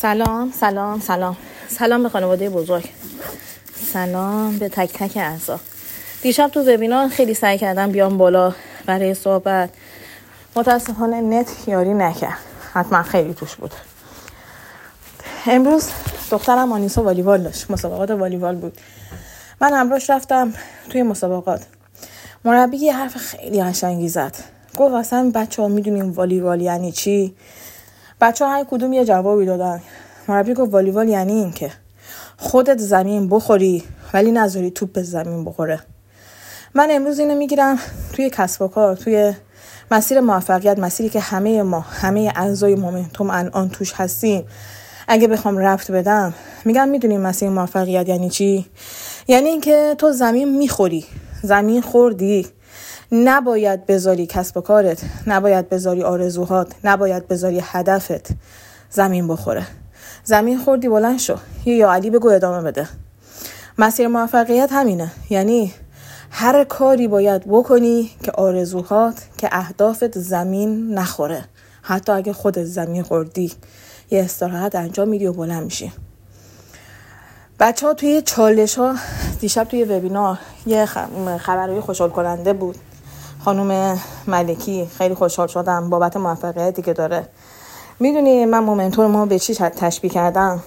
سلام به خانواده بزرگ. سلام به تک تک اعضا. دیشب تو وبینار خیلی سعی کردم بیام بالا برای صحبت. متاسفانه نت یاری نکرد. حتما خیلی توش بود. امروز دخترم آنیسا والیبال داشت. مسابقات والیبال بود. من همراهش رفتم توی مسابقات. مربی یه حرف خیلی قشنگی زد. گفت اصلا بچه‌ها میدونین والیبال یعنی چی؟ بچه‌ها هر کدوم یه جوابی دادن. مربی گفت والیبال یعنی این که خودت زمین بخوری ولی نذاری توپ به زمین بخوره. من امروز اینو میگیرم توی کسب و کار، توی مسیر موفقیت، مسیری که همه اعضای مومنتوم الان توش هستیم. اگه بخوام ربط بدم میگم میدونی مسیر موفقیت یعنی چی؟ یعنی این که تو زمین میخوری، زمین خوردی، نباید بذاری کسب و کارت، نباید بذاری آرزوهات، نباید بذاری هدفت زمین بخوره. زمین خوردی بلند شو، یا علی بگو ادامه بده. مسیر موفقیت همینه، یعنی هر کاری باید بکنی که آرزوهات، که اهدافت زمین نخوره. حتی اگه خودت زمین خوردی یه استراحت انجام میدی و بلند میشی. بچه‌ها توی چالش ها دیشب توی وبینار یه خبرهای خوشحال کننده بود. خانم ملکی خیلی خوشحال شدم بابت موفقیتی که داره. میدونی من مومنتوم ما به چی تشبیه کردم؟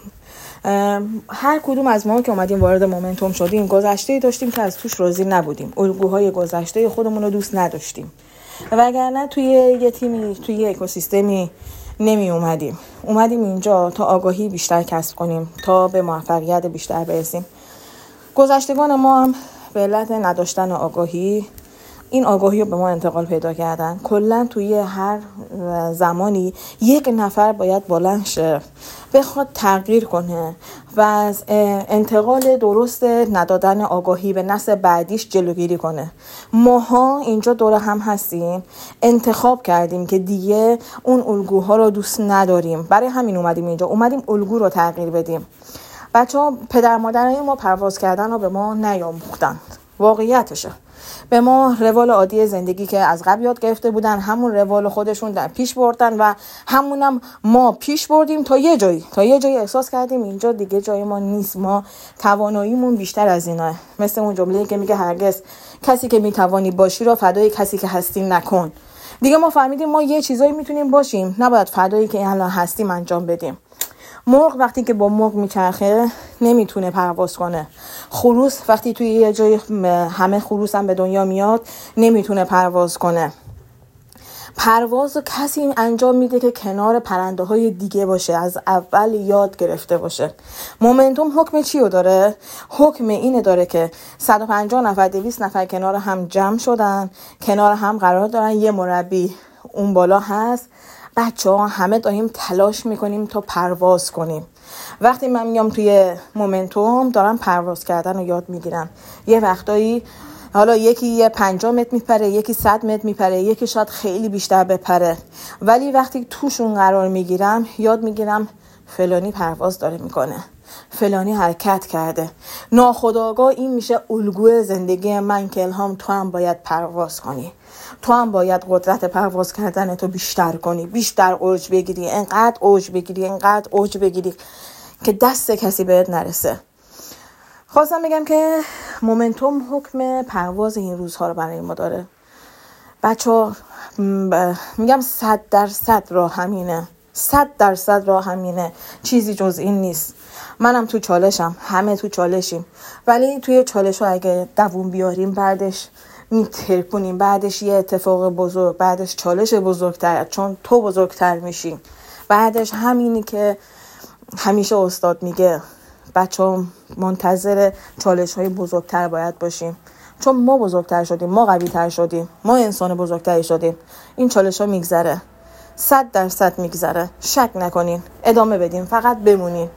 هر کدوم از ما که اومدیم وارد مومنتوم شدیم گذشته‌ای داشتیم که از توش راضی نبودیم. الگوهای گذشته خودمون رو دوست نداشتیم. وگرنه توی یه تیمی، توی یه اکوسیستمی نمی اومدیم اینجا تا آگاهی بیشتر کسب کنیم، تا به موفقیت بیشتر برسیم. گذشتگان ما هم به علت نداشتن آگاهی این آگاهی رو به ما انتقال پیدا کردن. کلا توی هر زمانی یک نفر باید بلند شه بخواد تغییر کنه و از انتقال درست ندادن آگاهی به نسل بعدیش جلوگیری کنه. ماها اینجا دور هم هستیم، انتخاب کردیم که دیگه اون الگوها رو دوست نداریم. برای همین اومدیم الگو رو تغییر بدیم. بچه‌ها پدر مادرای ما پرواز کردن رو به ما نیاموختند. واقعیتشه. به ما روال عادی زندگی که از قبل یاد گرفته بودن همون روال خودشون در پیش بردن و همونم ما پیش بردیم تا یه جایی احساس کردیم اینجا دیگه جای ما نیست. ما تواناییمون بیشتر از اینه. مثل اون جمله‌ای که میگه هرگز کسی که میتوانی باشی را فدای کسی که هستی نکن. دیگه ما فهمیدیم ما یه چیزایی میتونیم باشیم، نباید فدایی که الان هستیم انجام بدیم. مرغ وقتی که با مرغ میچرخه نمیتونه پرواز کنه. خروس وقتی توی یه جای همه خروس هم به دنیا میاد نمیتونه پرواز کنه. پرواز کسی انجام میده که کنار پرنده های دیگه باشه، از اول یاد گرفته باشه. مومنتوم حکم چی رو داره؟ حکم اینه داره که 150 نفر 200 نفر کنار هم جمع شدن، کنار هم قرار دارن، یه مربی اون بالا هست. بچه‌ها همه داریم تلاش میکنیم تا پرواز کنیم. وقتی من میام توی مومنتوم دارم پرواز کردن رو یاد میگیرم. یه وقتایی حالا یکی 50 متر میپره، یکی 100 متر میپره، یکی شاید خیلی بیشتر بپره، ولی وقتی توشون قرار میگیرم یاد میگیرم فلانی پرواز داره میکنه، فلانی حرکت کرده. ناخودآگاه این میشه الگوی زندگی من که الهام تو هم باید پرواز کنی، تو هم باید قدرت پرواز کردن تو بیشتر کنی، بیشتر اوج بگیری، انقدر اوج بگیری که دست کسی بهت نرسه. خواستم بگم که مومنتوم حکم پرواز این روزها رو برای ما داره. بچه‌ها میگم 100% راه همینه، 100% راه همینه، چیزی جز این نیست. منم تو چالشم، همه تو چالشیم، ولی توی چالش ها اگه دووم بیاریم بعدش میترکونیم، بعدش یه اتفاق بزرگ، بعدش چالش بزرگتر، چون تو بزرگتر میشی. بعدش همینی که همیشه استاد میگه بچه‌ها منتظر چالش های بزرگتر باید باشیم، چون ما بزرگتر شدیم، ما قوی تر شدیم، ما انسان بزرگتری شدیم. این چالش ها میگذره، 100% میگذره، شک نکنین، ادامه بدین، فقط بمونین.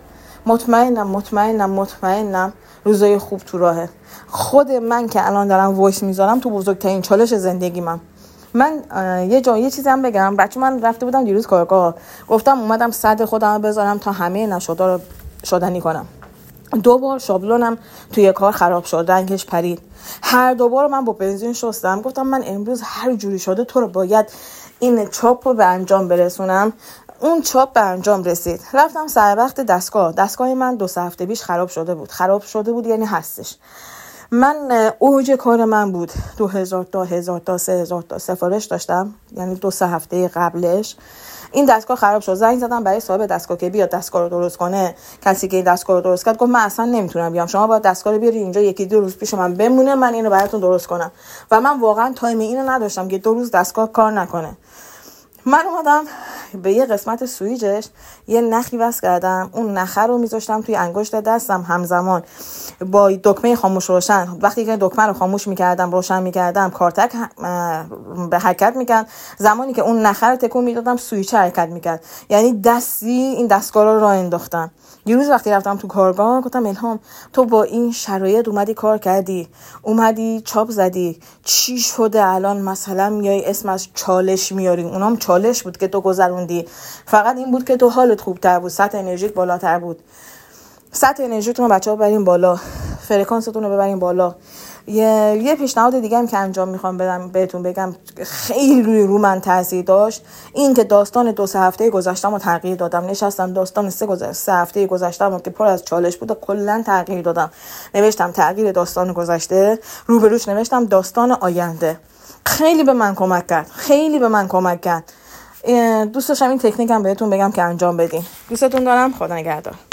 مطمئنم روزای خوب تو راهه. خود من که الان دارم وایس میذارم تو بزرگترین چالش زندگی من یه چیزی هم بگم. بچه من رفته بودم دیروز کارگاه، گفتم اومدم صد خودم بذارم تا همه نشادا رو شدنی کنم. 2 بار شابلونم توی کار خراب شد، رنگش پرید. هر 2 بار من با بنزین شستم. گفتم من امروز هر جوری شده تو رو باید این چاپ رو به انجام برسونم. اون چاپ به انجام رسید. رفتم سر وقت دستگاه من 2 هفته پیش خراب شده بود یعنی هستش. من اوج کار من بود 2000 تا 1000 تا 3000 تا سفارش داشتم، یعنی 2-3 هفته قبلش این دستگاه خراب شد. زنگ زدم برای صاحب دستگاه که بیاد دستگاه رو درست کنه. کسی که این دستگاه رو درست کرد گفت من اصلا نمیتونم بیام، شما باید دستگاه رو بیاری اینجا 1-2 روز پیش من بمونه، من اینو براتون درست کنم. و من واقعا تایم اینو نداشتم که 2 روز دستگاه کار نکنه. من اومدم به یه قسمت سویچش یه نخی وصل کردم، اون نخه رو میذاشتم توی انگشت دستم همزمان با دکمه خاموش روشن. وقتی که دکمه رو خاموش میکردم روشن میکردم کارتک به حرکت میکرد، زمانی که اون نخه رو تکون میدادم سویچ حرکت میکرد. یعنی دستی این دستگاه رو راه انداختم. یه روز وقتی رفتم تو کارگاه گفتم الهام تو با این شرایط اومدی کار کردی، اومدی چاپ زدی، چی شده الان مثلا میای اسم از چالش میاری؟ اونام چالش بود که تو گذروندی، فقط این بود که تو حالت خوبتر بود، سطح انرژیت بالاتر بود. سطح انرژیتون رو بچه‌ها ببرین بالا، فرکانستون رو ببرین بالا. یه پیشنهاد دیگه هم که انجام میخوام بدم بهتون بگم خیلی رو من تاثیر داشت، این که داستان 2-3 هفته گذشته‌مو تغییر دادم. نشستم داستان 3 هفته گذشته‌مو که پر از چالش بود کلا تغییر دادم. نوشتم تغییر داستان گذشته، روبروش نوشتم داستان آینده. خیلی به من کمک کرد. دوست داشتم این تکنیکم بهتون بگم که انجام بدین. دوستتون دارم. خدا نگهدار.